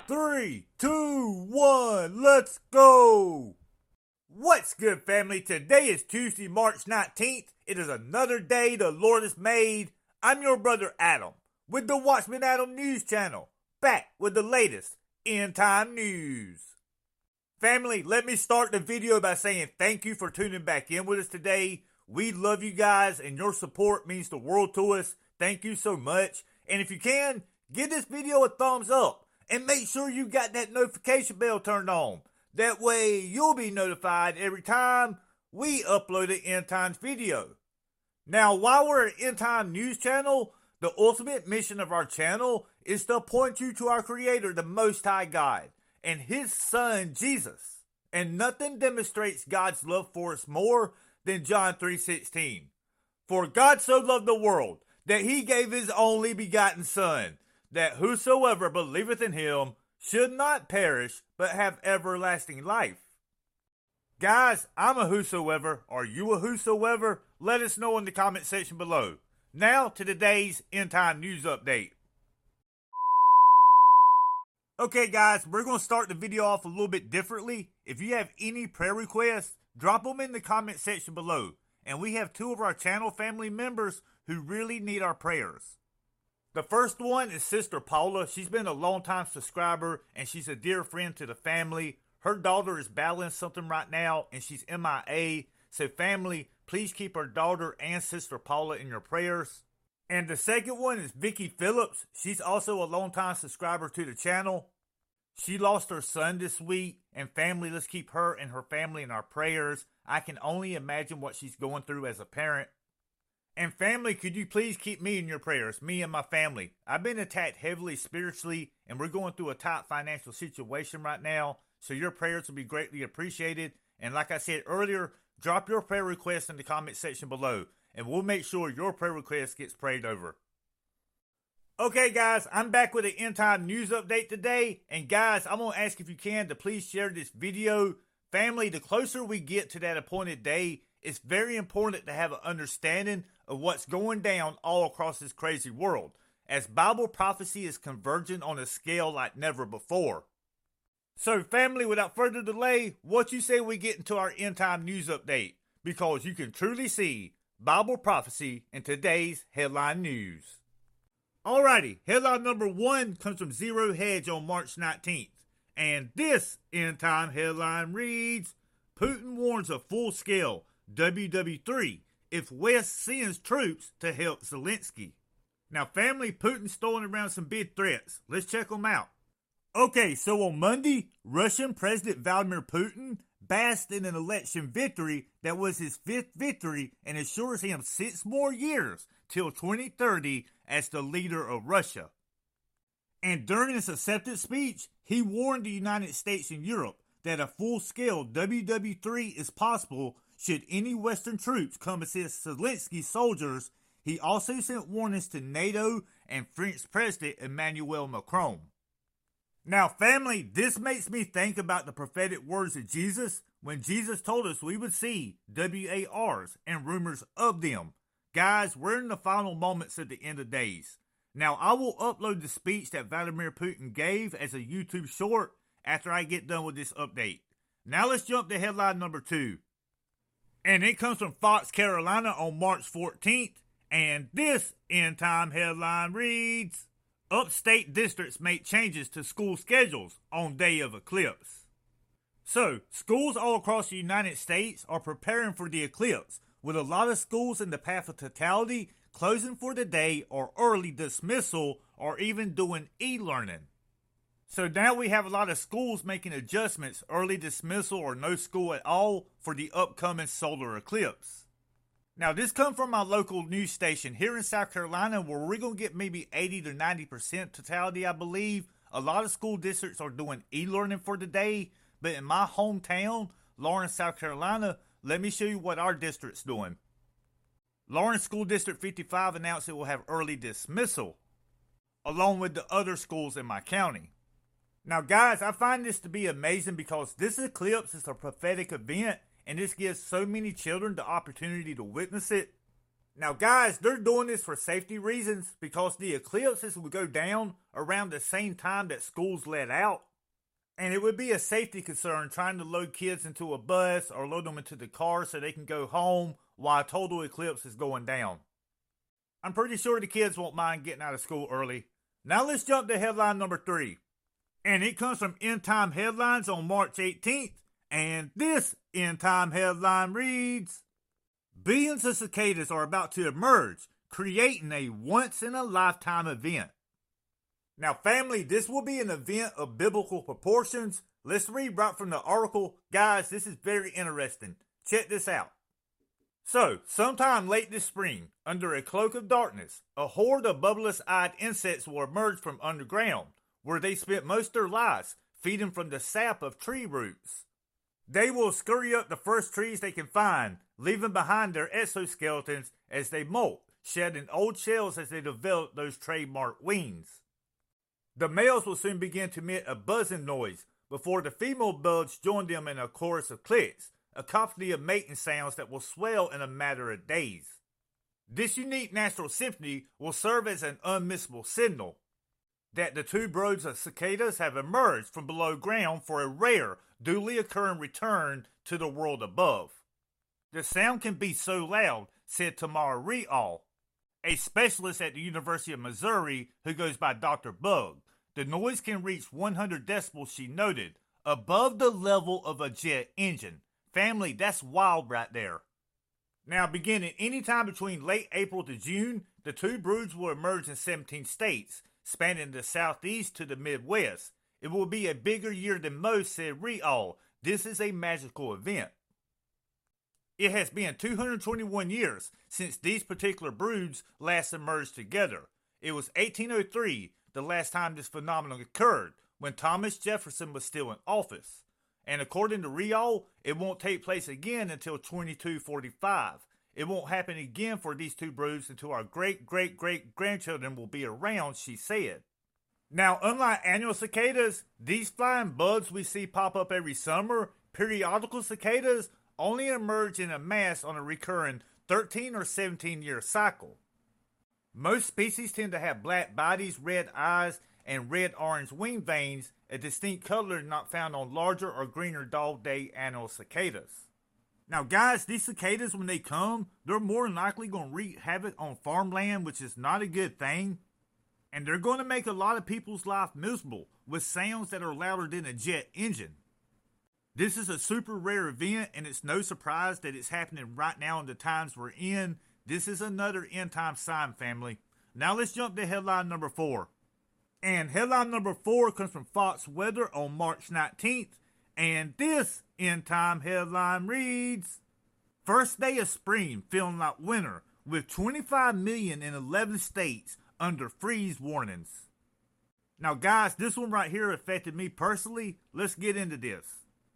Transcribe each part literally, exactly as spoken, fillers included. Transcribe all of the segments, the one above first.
Three, two, one, let's go! What's good, family? Today is Tuesday, March nineteenth. It is another day the Lord has made. I'm your brother Adam with the Watchman Adam News Channel, back with the latest end time news. Family, let me start the video by saying thank you for tuning back in with us today. We love you guys, and your support means the world to us. Thank you so much. And if you can, give this video a thumbs up. And make sure you got that notification bell turned on. That way you'll be notified every time we upload an End Times video. Now, while we're an End Time News channel, the ultimate mission of our channel is to point you to our Creator, the Most High God, and His Son, Jesus. And nothing demonstrates God's love for us more than John three sixteen. For God so loved the world that He gave His only begotten Son, that whosoever believeth in Him should not perish, but have everlasting life. Guys, I'm a whosoever. Are you a whosoever? Let us know in the comment section below. Now to today's End Time News Update. Okay guys, we're going to start the video off a little bit differently. If you have any prayer requests, drop them in the comment section below. And we have two of our channel family members who really need our prayers. The first one is Sister Paula. She's been a long-time subscriber, and she's a dear friend to the family. Her daughter is battling something right now, and she's M I A. So family, please keep her daughter and Sister Paula in your prayers. And the second one is Vicky Phillips. She's also a long-time subscriber to the channel. She lost her son this week, and family, let's keep her and her family in our prayers. I can only imagine what she's going through as a parent. And family, could you please keep me in your prayers, me and my family. I've been attacked heavily spiritually, and we're going through a tight financial situation right now, so your prayers will be greatly appreciated. And like I said earlier, drop your prayer requests in the comment section below, and we'll make sure your prayer request gets prayed over. Okay guys, I'm back with an End Time News Update today, and guys, I'm going to ask if you can to please share this video. Family, the closer we get to that appointed day, it's very important to have an understanding of what's going down all across this crazy world, as Bible prophecy is converging on a scale like never before. So family, without further delay, what you say we get into our End Time News Update, because you can truly see Bible prophecy in today's headline news. Alrighty, headline number one comes from Zero Hedge on March nineteenth, and this End Time headline reads, Putin warns of full-scale W W three if West sends troops to help Zelensky. Now family, Putin's throwing around some big threats. Let's check them out. Okay, so on Monday, Russian President Vladimir Putin basked in an election victory that was his fifth victory and assures him six more years till twenty thirty as the leader of Russia. And during his acceptance speech, he warned the United States and Europe that a full-scale W W three is possible should any Western troops come assist Zelensky's soldiers. He also sent warnings to NATO and French President Emmanuel Macron. Now family, this makes me think about the prophetic words of Jesus when Jesus told us we would see W A Rs and rumors of them. Guys, we're in the final moments of the end of days. Now I will upload the speech that Vladimir Putin gave as a YouTube short after I get done with this update. Now let's jump to headline number two. And it comes from Fox Carolina on March fourteenth. And this End Time headline reads, Upstate districts make changes to school schedules on day of eclipse. So, schools all across the United States are preparing for the eclipse, with a lot of schools in the path of totality closing for the day or early dismissal or even doing e-learning. So now we have a lot of schools making adjustments, early dismissal or no school at all for the upcoming solar eclipse. Now this comes from my local news station here in South Carolina, where we're going to get maybe eighty to ninety percent totality, I believe. A lot of school districts are doing e-learning for the day, but in my hometown, Lawrence, South Carolina, let me show you what our district's doing. Lawrence School District fifty-five announced it will have early dismissal, along with the other schools in my county. Now guys, I find this to be amazing because this eclipse is a prophetic event, and this gives so many children the opportunity to witness it. Now guys, they're doing this for safety reasons because the eclipses will go down around the same time that schools let out. And it would be a safety concern trying to load kids into a bus or load them into the car so they can go home while a total eclipse is going down. I'm pretty sure the kids won't mind getting out of school early. Now let's jump to headline number three. And it comes from End Time Headlines on March eighteenth. And this End Time headline reads, billions of cicadas are about to emerge, creating a once-in-a-lifetime event. Now family, this will be an event of biblical proportions. Let's read right from the article. Guys, this is very interesting. Check this out. So, sometime late this spring, under a cloak of darkness, a horde of bubbleless-eyed insects will emerge from underground, where they spent most of their lives feeding from the sap of tree roots. They will scurry up the first trees they can find, leaving behind their exoskeletons as they molt, shedding old shells as they develop those trademark wings. The males will soon begin to emit a buzzing noise before the female buds join them in a chorus of clicks, a cacophony of mating sounds that will swell in a matter of days. This unique natural symphony will serve as an unmissable signal that the two broods of cicadas have emerged from below ground for a rare, duly occurring return to the world above. The sound can be so loud, said Tamara Rial, a specialist at the University of Missouri who goes by Doctor Bug. The noise can reach one hundred decibels, she noted, above the level of a jet engine. Family, that's wild right there. Now, beginning anytime between late April to June, the two broods will emerge in seventeen states, spanning the southeast to the Midwest. It will be a bigger year than most, said Rial. This is a magical event. It has been two hundred twenty-one years since these particular broods last emerged together. It was eighteen oh three, the last time this phenomenon occurred, when Thomas Jefferson was still in office. And according to Rial, it won't take place again until twenty-two forty-five. It won't happen again for these two broods until our great-great-great-grandchildren will be around, she said. Now, unlike annual cicadas, these flying bugs we see pop up every summer, periodical cicadas only emerge in a mass on a recurring thirteen or seventeen year cycle. Most species tend to have black bodies, red eyes, and red-orange wing veins, a distinct color not found on larger or greener dog-day annual cicadas. Now guys, these cicadas, when they come, they're more than likely going to wreak havoc on farmland, which is not a good thing. And they're going to make a lot of people's life miserable with sounds that are louder than a jet engine. This is a super rare event, and it's no surprise that it's happening right now in the times we're in. This is another end time sign, family. Now let's jump to headline number four. And headline number four comes from Fox Weather on March nineteenth. And this end time headline reads, first day of spring feeling like winter with twenty-five million in eleven states under freeze warnings. Now guys, this one right here affected me personally. Let's get into this.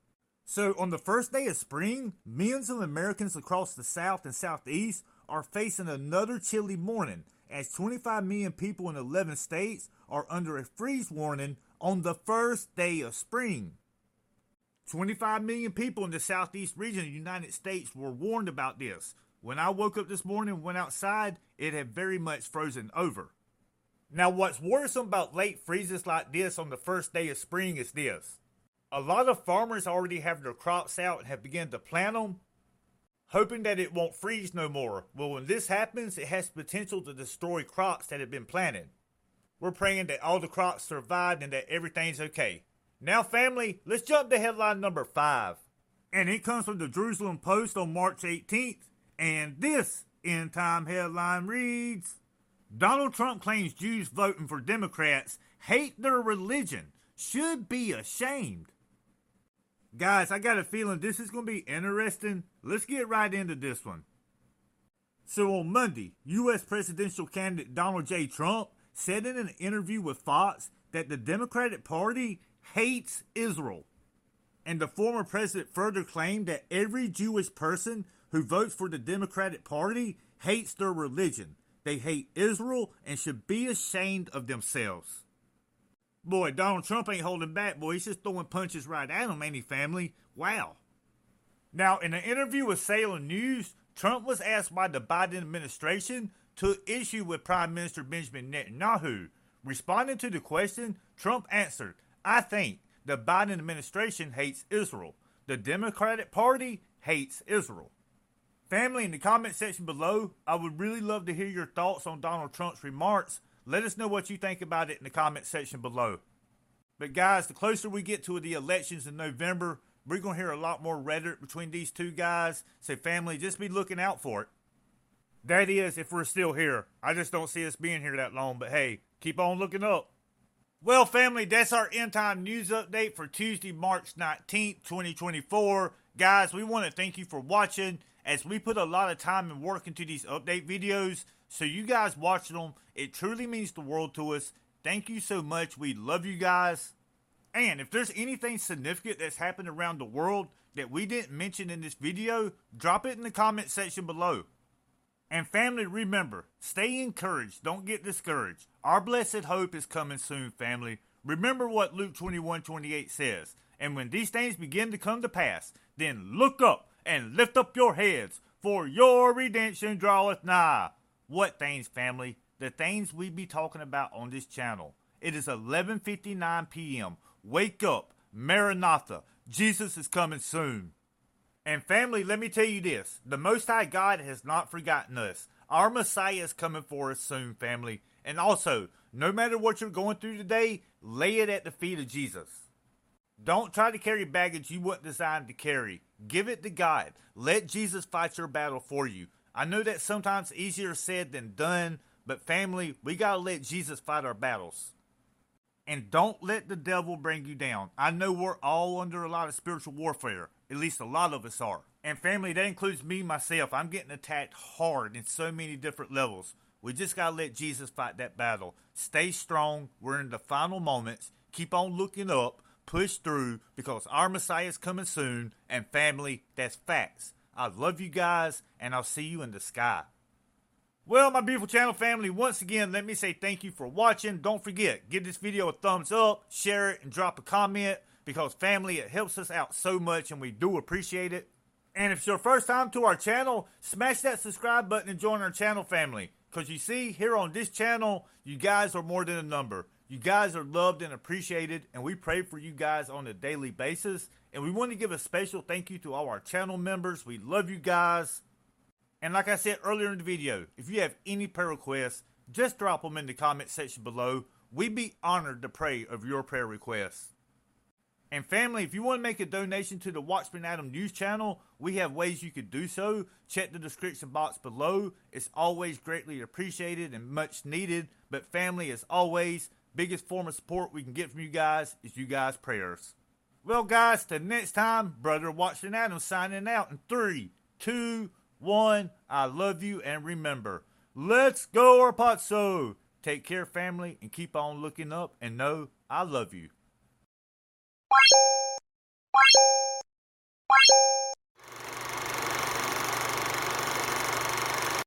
So on the first day of spring, millions of Americans across the South and Southeast are facing another chilly morning as twenty-five million people in eleven states are under a freeze warning on the first day of spring. twenty-five million people in the Southeast region of the United States were warned about this. When I woke up this morning and went outside, it had very much frozen over. Now what's worrisome about late freezes like this on the first day of spring is this. A lot of farmers already have their crops out and have begun to plant them, hoping that it won't freeze no more. Well, when this happens, it has potential to destroy crops that have been planted. We're praying that all the crops survived and that everything's okay. Now family, let's jump to headline number five. And it comes from the Jerusalem Post on March eighteenth. And this end time headline reads, Donald Trump claims Jews voting for Democrats hate their religion, should be ashamed. Guys, I got a feeling this is going to be interesting. Let's get right into this one. So on Monday, U S presidential candidate Donald J. Trump said in an interview with Fox that the Democratic Party hates Israel. And the former president further claimed that every Jewish person who votes for the Democratic Party hates their religion. They hate Israel and should be ashamed of themselves. Boy, Donald Trump ain't holding back, boy. He's just throwing punches right at him, ain't he, family? Wow. Now, in an interview with Salem News, Trump was asked by the Biden administration to issue with Prime Minister Benjamin Netanyahu. Responding to the question, Trump answered, "I think the Biden administration hates Israel. The Democratic Party hates Israel." Family, in the comment section below, I would really love to hear your thoughts on Donald Trump's remarks. Let us know what you think about it in the comment section below. But guys, the closer we get to the elections in November, we're going to hear a lot more rhetoric between these two guys. So family, just be looking out for it. That is, if we're still here. I just don't see us being here that long. But hey, keep on looking up. Well, family, that's our end time news update for Tuesday, March nineteenth, twenty twenty-four. Guys, we want to thank you for watching, as we put a lot of time and work into these update videos. So you guys watching them, it truly means the world to us. Thank you so much. We love you guys. And if there's anything significant that's happened around the world that we didn't mention in this video, drop it in the comment section below. And family, remember, stay encouraged. Don't get discouraged. Our blessed hope is coming soon, family. Remember what Luke twenty-one twenty-eight says. And when these things begin to come to pass, then look up and lift up your heads, for your redemption draweth nigh. What things, family? The things we be talking about on this channel. It is eleven fifty-nine p m Wake up. Maranatha. Jesus is coming soon. And family, let me tell you this. The Most High God has not forgotten us. Our Messiah is coming for us soon, family. And also, no matter what you're going through today, lay it at the feet of Jesus. Don't try to carry baggage you weren't designed to carry. Give it to God. Let Jesus fight your battle for you. I know that's sometimes easier said than done, but family, we gotta let Jesus fight our battles. And don't let the devil bring you down. I know we're all under a lot of spiritual warfare. At least a lot of us are. And family, that includes me, myself. I'm getting attacked hard in so many different levels. We just gotta let Jesus fight that battle. Stay strong. We're in the final moments. Keep on looking up. Push through, because our Messiah is coming soon. And family, that's facts. I love you guys, and I'll see you in the sky. Well, my beautiful channel family, once again, let me say thank you for watching. Don't forget, give this video a thumbs up, share it, and drop a comment, because family, it helps us out so much, and we do appreciate it. And if it's your first time to our channel, smash that subscribe button and join our channel family. Because you see, here on this channel, you guys are more than a number. You guys are loved and appreciated, and we pray for you guys on a daily basis. And we want to give a special thank you to all our channel members. We love you guys. And like I said earlier in the video, if you have any prayer requests, just drop them in the comment section below. We'd be honored to pray over your prayer requests. And family, if you want to make a donation to the Watchman Adam News channel, we have ways you could do so. Check the description box below. It's always greatly appreciated and much needed. But family, as always, biggest form of support we can get from you guys is you guys' prayers. Well guys, till next time, Brother Watchman Adam signing out in three, two, one. I love you, and remember, let's go Arpazo. Take care, family, and keep on looking up, and know I love you.